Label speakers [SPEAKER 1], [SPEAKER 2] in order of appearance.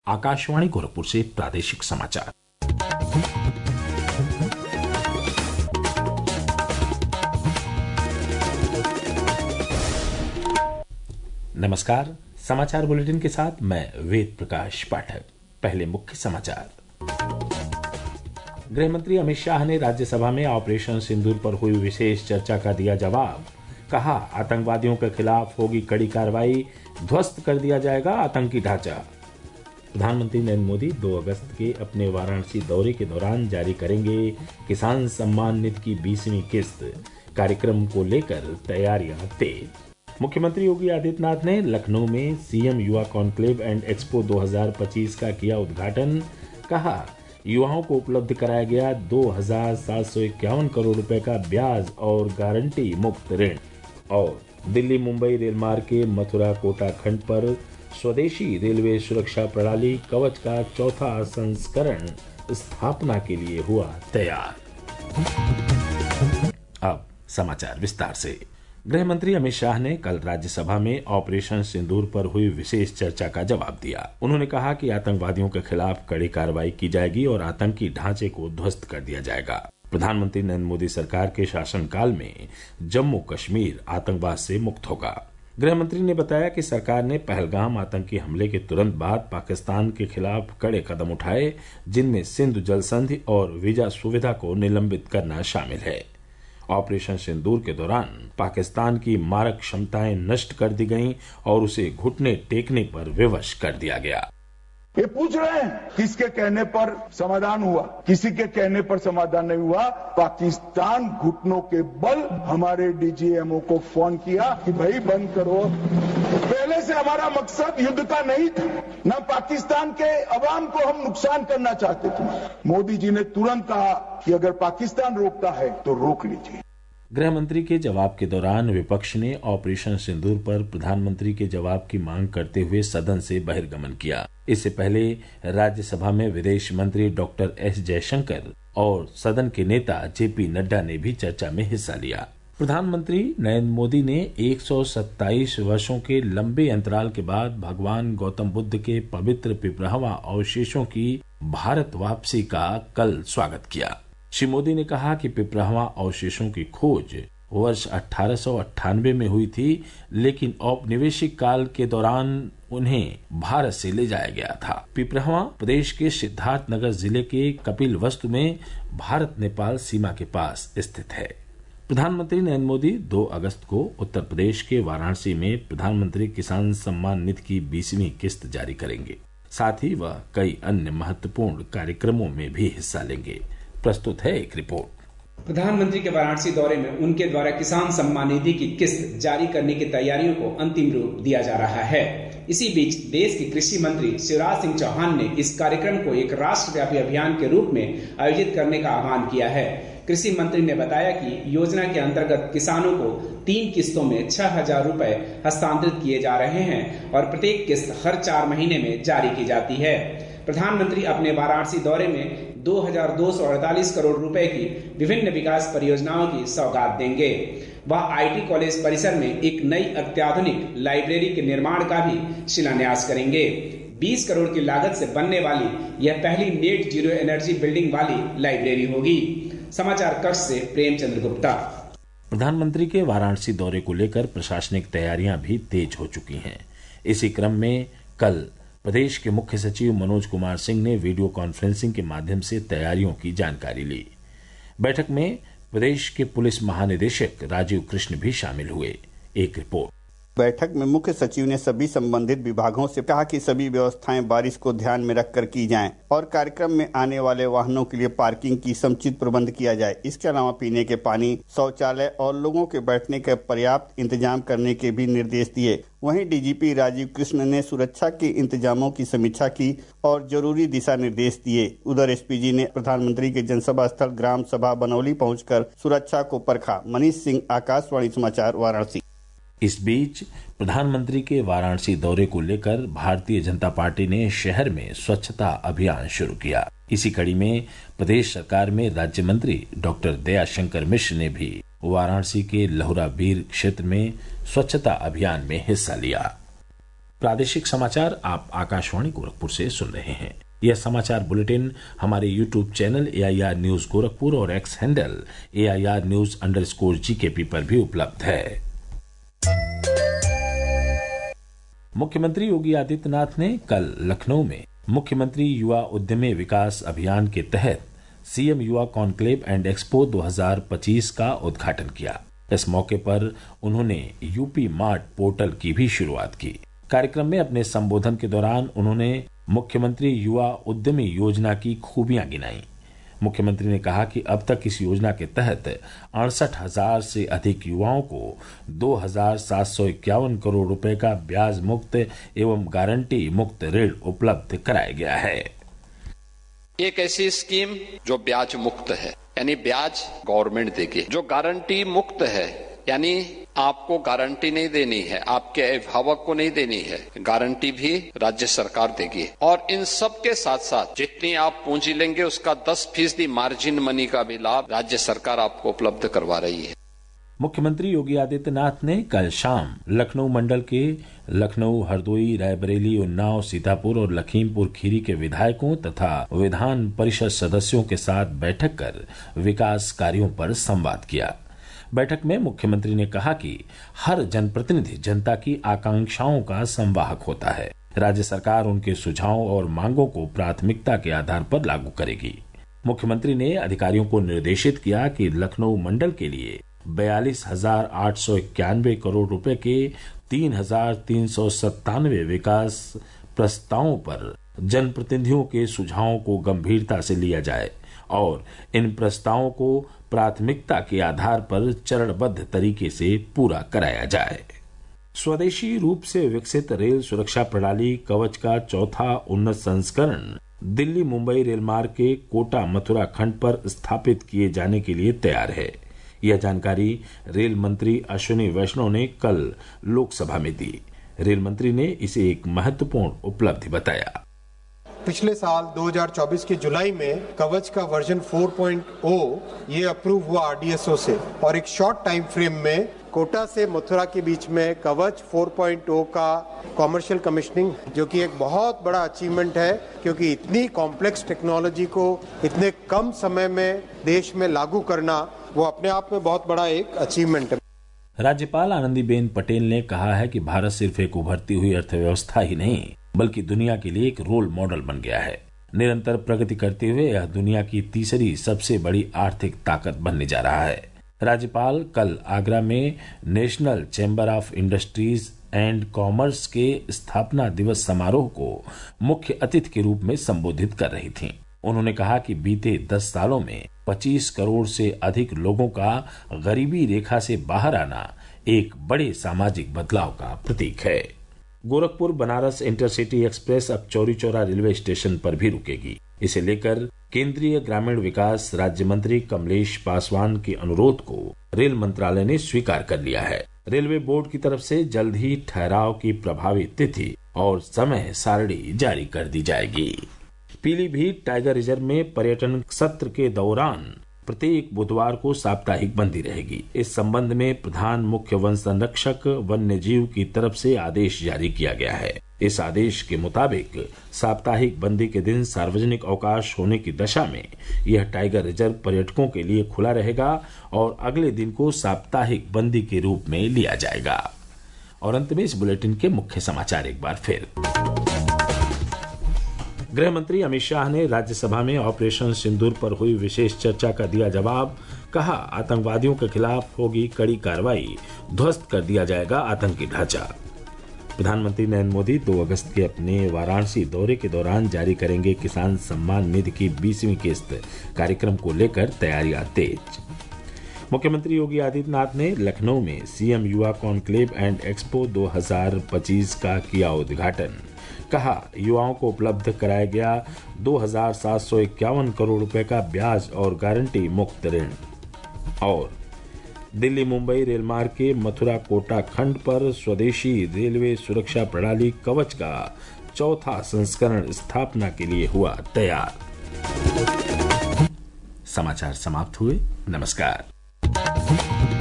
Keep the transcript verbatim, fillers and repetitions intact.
[SPEAKER 1] आकाशवाणी गोरखपुर से प्रादेशिक समाचार। नमस्कार, समाचार बुलेटिन के साथ मैं वेद प्रकाश पाठक। पहले मुख्य समाचार। गृहमंत्री अमित शाह ने राज्यसभा में ऑपरेशन सिंदूर पर हुई विशेष चर्चा का दिया जवाब। कहा, आतंकवादियों के खिलाफ होगी कड़ी कार्रवाई, ध्वस्त कर दिया जाएगा आतंकी ढांचा। प्रधानमंत्री नरेंद्र मोदी दो अगस्त के अपने वाराणसी दौरे के दौरान जारी करेंगे किसान सम्मान निधि की बीसवीं किस्त। कार्यक्रम को लेकर तैयारियां तेज। मुख्यमंत्री योगी आदित्यनाथ ने लखनऊ में सीएम युवा कॉन्क्लेव एंड एक्सपो दो हज़ार पच्चीस का किया उद्घाटन। कहा, युवाओं को उपलब्ध कराया गया दो हजार सात सौ इक्यावन करोड़ रुपए का ब्याज और गारंटी मुक्त ऋण। और दिल्ली मुंबई रेलमार्ग के मथुरा कोटा खंड पर स्वदेशी रेलवे सुरक्षा प्रणाली कवच का चौथा संस्करण स्थापना के लिए हुआ तैयार। अब समाचार विस्तार से। गृह मंत्री अमित शाह ने कल राज्यसभा में ऑपरेशन सिंदूर पर हुई विशेष चर्चा का जवाब दिया। उन्होंने कहा कि आतंकवादियों के खिलाफ कड़ी कार्रवाई की जाएगी और आतंकी ढांचे को ध्वस्त कर दिया जाएगा। प्रधानमंत्री नरेंद्र मोदी सरकार के शासनकाल में जम्मू कश्मीर आतंकवाद से मुक्त होगा। गृह मंत्री ने बताया कि सरकार ने पहलगाम आतंकी हमले के तुरंत बाद पाकिस्तान के खिलाफ कड़े कदम उठाए, जिनमें सिंधु जल संधि और वीजा सुविधा को निलंबित करना शामिल है। ऑपरेशन सिंदूर के दौरान पाकिस्तान की मारक क्षमताएं नष्ट कर दी गईं और उसे घुटने टेकने पर विवश कर दिया गया।
[SPEAKER 2] ये पूछ रहे हैं किसके कहने पर समाधान हुआ, किसी के कहने पर समाधान नहीं हुआ। पाकिस्तान घुटनों के बल हमारे डीजीएमओ को फोन किया कि भाई बंद करो। पहले से हमारा मकसद युद्ध का नहीं था, न पाकिस्तान के अवाम को हम नुकसान करना चाहते थे। मोदी जी ने तुरंत कहा कि अगर पाकिस्तान रोकता है तो रोक लीजिए।
[SPEAKER 1] गृह मंत्री के जवाब के दौरान विपक्ष ने ऑपरेशन सिंदूर पर प्रधानमंत्री के जवाब की मांग करते हुए सदन से बहिर्गमन किया। इससे पहले राज्यसभा में विदेश मंत्री डॉक्टर एस जयशंकर और सदन के नेता जेपी नड्डा ने भी चर्चा में हिस्सा लिया। प्रधानमंत्री नरेंद्र मोदी ने एक सौ सत्ताईस वर्षों के लंबे अंतराल के बाद भगवान गौतम बुद्ध के पवित्र पिपरावा अवशेषों की भारत वापसी का कल स्वागत किया। श्री मोदी ने कहा कि पिपरावा अवशेषों की खोज वर्ष अठारह सौ अट्ठानवे में हुई थी, लेकिन औपनिवेशिक काल के दौरान उन्हें भारत से ले जाया गया था। पिपरावा प्रदेश के सिद्धार्थनगर जिले के कपिलवस्तु में भारत नेपाल सीमा के पास स्थित है। प्रधानमंत्री नरेंद्र मोदी दो अगस्त को उत्तर प्रदेश के वाराणसी में प्रधानमंत्री किसान सम्मान निधि की बीसवीं किस्त जारी करेंगे। साथ ही वह कई अन्य महत्वपूर्ण कार्यक्रमों में भी हिस्सा लेंगे। प्रस्तुत है एक रिपोर्ट।
[SPEAKER 3] प्रधानमंत्री के वाराणसी दौरे में उनके द्वारा किसान सम्मान निधि की किस्त जारी करने की तैयारियों को अंतिम रूप दिया जा रहा है। इसी बीच देश के कृषि मंत्री शिवराज सिंह चौहान ने इस कार्यक्रम को एक राष्ट्रव्यापी अभियान के रूप में आयोजित करने का आह्वान किया है। कृषि मंत्री ने बताया कि योजना के अंतर्गत किसानों को तीन किस्तों में छह हजार रूपए हस्तांतरित किए जा रहे हैं और प्रत्येक किस्त हर चार महीने में जारी की जाती है। प्रधानमंत्री अपने वाराणसी दौरे में दो हजार दो सौ अड़तालीस करोड़ रुपए की विभिन्न विकास परियोजनाओं की सौगात देंगे। वह आईटी कॉलेज परिसर में एक नई अत्याधुनिक लाइब्रेरी के निर्माण का भी शिलान्यास करेंगे। बीस करोड़ की लागत से बनने वाली यह पहली नेट जीरो एनर्जी बिल्डिंग वाली लाइब्रेरी होगी। समाचार कक्ष से प्रेमचंद्र गुप्ता।
[SPEAKER 1] प्रधानमंत्री के वाराणसी दौरे को लेकर प्रशासनिक तैयारियां भी तेज हो चुकी हैं। इसी क्रम में कल प्रदेश के मुख्य सचिव मनोज कुमार सिंह ने वीडियो कॉन्फ्रेंसिंग के माध्यम से तैयारियों की जानकारी ली। बैठक में प्रदेश के पुलिस महानिदेशक राजीव कृष्ण भी शामिल हुए। एक रिपोर्ट।
[SPEAKER 4] बैठक में मुख्य सचिव ने सभी संबंधित विभागों से कहा कि सभी व्यवस्थाएं बारिश को ध्यान में रखकर की जाएं और कार्यक्रम में आने वाले वाहनों के लिए पार्किंग की समुचित प्रबंध किया जाए। इसके अलावा पीने के पानी, शौचालय और लोगों के बैठने का पर्याप्त इंतजाम करने के भी निर्देश दिए। वहीं डीजीपी राजीव कृष्ण ने सुरक्षा के इंतजामों की समीक्षा की और जरूरी दिशा निर्देश दिए। उधर एसपीजी ने प्रधानमंत्री के जनसभा स्थल ग्राम सभा बनौली पहुंचकर सुरक्षा को परखा। मनीष सिंह, आकाशवाणी समाचार, वाराणसी।
[SPEAKER 1] इस बीच प्रधानमंत्री के वाराणसी दौरे को लेकर भारतीय जनता पार्टी ने शहर में स्वच्छता अभियान शुरू किया। इसी कड़ी में प्रदेश सरकार में राज्य मंत्री डॉक्टर दयाशंकर मिश्र ने भी वाराणसी के लहुरा बीर क्षेत्र में स्वच्छता अभियान में हिस्सा लिया। प्रादेशिक समाचार आप आकाशवाणी गोरखपुर से सुन रहे हैं। यह समाचार बुलेटिन हमारे YouTube channel A I R news Gorakhpur और X handle A I R news underscore G K P पर भी उपलब्ध है। मुख्यमंत्री योगी आदित्यनाथ ने कल लखनऊ में मुख्यमंत्री युवा उद्यमी विकास अभियान के तहत सीएम युवा कॉन्क्लेव एंड एक्सपो दो हज़ार पच्चीस का उद्घाटन किया। इस मौके पर उन्होंने यूपी मार्ट पोर्टल की भी शुरुआत की। कार्यक्रम में अपने संबोधन के दौरान उन्होंने मुख्यमंत्री युवा उद्यमी योजना की खूबियां गिनाई। मुख्यमंत्री ने कहा कि अब तक इस योजना के तहत अड़सठ हजार से अधिक युवाओं को दो हजार सात सौ इक्यावन करोड़ रुपए का ब्याज मुक्त एवं गारंटी मुक्त ऋण उपलब्ध कराया गया है।
[SPEAKER 5] एक ऐसी स्कीम जो ब्याज मुक्त है, यानी ब्याज गवर्नमेंट देगी, जो गारंटी मुक्त है, यानी आपको गारंटी नहीं देनी है, आपके अभिभावक को नहीं देनी है, गारंटी भी राज्य सरकार देगी। और इन सब के साथ साथ जितनी आप पूंजी लेंगे उसका दस फीसदी मार्जिन मनी का भी लाभ राज्य सरकार आपको उपलब्ध करवा रही है।
[SPEAKER 1] मुख्यमंत्री योगी आदित्यनाथ ने कल शाम लखनऊ मंडल के लखनऊ, हरदोई, रायबरेली, उन्नाव, सीतापुर और लखीमपुर खीरी के विधायकों तथा विधान परिषद सदस्यों के साथ बैठक कर विकास कार्यों पर संवाद किया। बैठक में मुख्यमंत्री ने कहा कि हर जनप्रतिनिधि जनता की आकांक्षाओं का संवाहक होता है। राज्य सरकार उनके सुझावों और मांगों को प्राथमिकता के आधार पर लागू करेगी। मुख्यमंत्री ने अधिकारियों को निर्देशित किया कि लखनऊ मंडल के लिए बयालीस हजार आठ सौ इक्यानवे करोड़ रुपए के तीन हजार तीन सौ सत्तानवे विकास प्रस्तावों पर जनप्रतिनिधियों के सुझावों को गंभीरता से लिया जाए और इन प्रस्तावों को प्राथमिकता के आधार पर चरणबद्ध तरीके से पूरा कराया जाए। स्वदेशी रूप से विकसित रेल सुरक्षा प्रणाली कवच का चौथा उन्नत संस्करण दिल्ली मुंबई रेल मार्ग के कोटा मथुरा खंड पर स्थापित किए जाने के लिए तैयार है। यह जानकारी रेल मंत्री अश्विनी वैष्णव ने कल लोकसभा में दी। रेल मंत्री ने इसे एक महत्वपूर्ण उपलब्धि बताया।
[SPEAKER 6] पिछले साल दो हज़ार चौबीस के जुलाई में कवच का वर्जन चार पॉइंट ज़ीरो ये अप्रूव हुआ आरडीएसओ से और एक शॉर्ट टाइम फ्रेम में कोटा से मथुरा के बीच में कवच चार पॉइंट ज़ीरो का कमर्शियल कमीशनिंग, जो कि एक बहुत बड़ा अचीवमेंट है क्योंकि इतनी कॉम्प्लेक्स टेक्नोलॉजी को इतने कम समय में देश में लागू करना वो अपने आप में बहुत बड़ा एक अचीवमेंट है।
[SPEAKER 1] राज्यपाल आनंदीबेन पटेल ने कहा है कि भारत सिर्फ एक उभरती हुई अर्थव्यवस्था ही नहीं बल्कि दुनिया के लिए एक रोल मॉडल बन गया है। निरंतर प्रगति करते हुए यह दुनिया की तीसरी सबसे बड़ी आर्थिक ताकत बनने जा रहा है। राज्यपाल कल आगरा में national chamber of industries and commerce के स्थापना दिवस समारोह को मुख्य अतिथि के रूप में संबोधित कर रही थीं। उन्होंने कहा कि बीते दस सालों में पच्चीस करोड़ से अधिक लोगों का गरीबी रेखा से बाहर आना एक बड़े सामाजिक बदलाव का प्रतीक है। गोरखपुर बनारस इंटरसिटी एक्सप्रेस अब चौरी चौरा रेलवे स्टेशन पर भी रुकेगी। इसे लेकर केंद्रीय ग्रामीण विकास राज्य मंत्री कमलेश पासवान के अनुरोध को रेल मंत्रालय ने स्वीकार कर लिया है। रेलवे बोर्ड की तरफ से जल्द ही ठहराव की प्रभावी तिथि और समय सारणी जारी कर दी जाएगी। पीलीभीत टाइगर रिजर्व में पर्यटन सत्र के दौरान प्रत्येक बुधवार को साप्ताहिक बंदी रहेगी। इस संबंध में प्रधान मुख्य वन संरक्षक वन्य जीव की तरफ से आदेश जारी किया गया है। इस आदेश के मुताबिक साप्ताहिक बंदी के दिन सार्वजनिक अवकाश होने की दशा में यह टाइगर रिजर्व पर्यटकों के लिए खुला रहेगा और अगले दिन को साप्ताहिक बंदी के रूप में लिया जाएगा। और अंत में इस बुलेटिन के मुख्य समाचार एक बार फिर। गृह मंत्री अमित शाह ने राज्यसभा में ऑपरेशन सिंदूर पर हुई विशेष चर्चा का दिया जवाब। कहा, आतंकवादियों के खिलाफ होगी कड़ी कार्रवाई, ध्वस्त कर दिया जाएगा आतंकी ढांचा। प्रधानमंत्री नरेंद्र मोदी दो अगस्त के अपने वाराणसी दौरे के दौरान जारी करेंगे किसान सम्मान निधि की बीसवीं किस्त। कार्यक्रम को लेकर तैयारियां तेज। मुख्यमंत्री योगी आदित्यनाथ ने लखनऊ में सीएम युवा कॉन्क्लेव एंड एक्सपो दो हज़ार पच्चीस का किया उद्घाटन। कहा, युवाओं को उपलब्ध कराया गया दो हजार सात सौ इक्यावन करोड़ रुपए का ब्याज और गारंटी मुक्त ऋण। और दिल्ली मुंबई रेल मार्ग के मथुरा कोटा खंड पर स्वदेशी रेलवे सुरक्षा प्रणाली कवच का चौथा संस्करण स्थापना के लिए हुआ तैयार। समाचार समाप्त हुए। नमस्कार।